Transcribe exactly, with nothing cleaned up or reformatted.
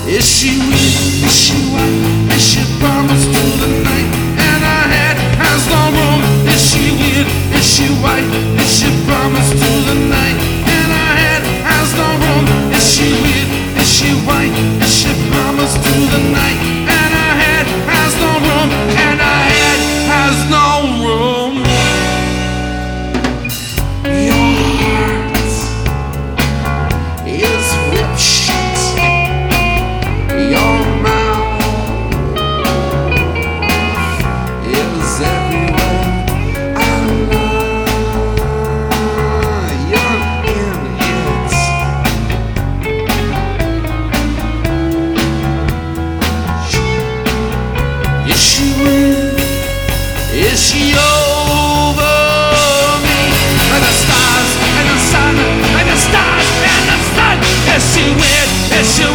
Is she weak? Is she white? Is she promised to the night? And her head has no room. Is she weird? Is she white? Is she promised to the night? And her head has no room. Is she weird? Is she white? Is she promised to the night? And her head has no room. And her head has no room. Your heart is ripped shut. Your mouth is everywhere. I love you're in it. Is she with? Is she over me? And the stars and the sun and the stars and the sun. Is she with? Is she